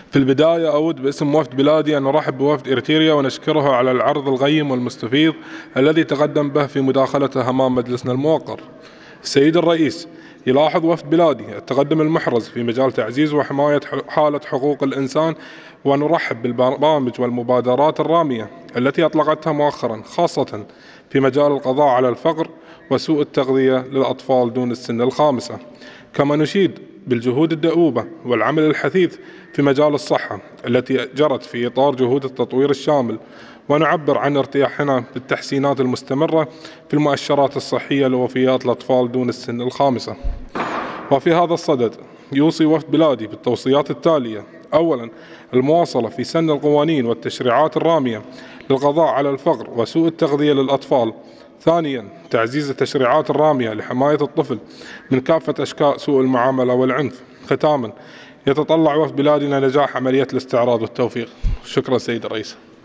في البداية أود باسم وفد بلادي أن نرحب بوفد إريتريا ونشكره على العرض القيم والمستفيض الذي تقدم به في مداخلته أمام مجلسنا الموقر. السيد الرئيس، يلاحظ وفد بلادي التقدم المحرز في مجال تعزيز وحماية حالة حقوق الإنسان، ونرحب بالبرامج والمبادرات الرامية التي أطلقتها مؤخرا، خاصة في مجال القضاء على الفقر وسوء التغذية للأطفال دون السن الخامسة. كما نشيد بالجهود الدؤوبة والعمل الحثيث في مجال الصحة التي جرت في إطار جهود التطوير الشامل، ونعبر عن ارتياحنا بالتحسينات المستمرة في المؤشرات الصحية لوفيات الأطفال دون السن الخامسة. وفي هذا الصدد يوصي وفد بلادي بالتوصيات التالية: أولا، المواصلة في سن القوانين والتشريعات الرامية للقضاء على الفقر وسوء التغذية للأطفال. ثانيا، تعزيز التشريعات الرامية لحماية الطفل من كافة أشكال سوء المعاملة والعنف. ختاما، يتطلع وفد بلادنا نجاح عملية الاستعراض والتوفيق. شكرا سيد الرئيس.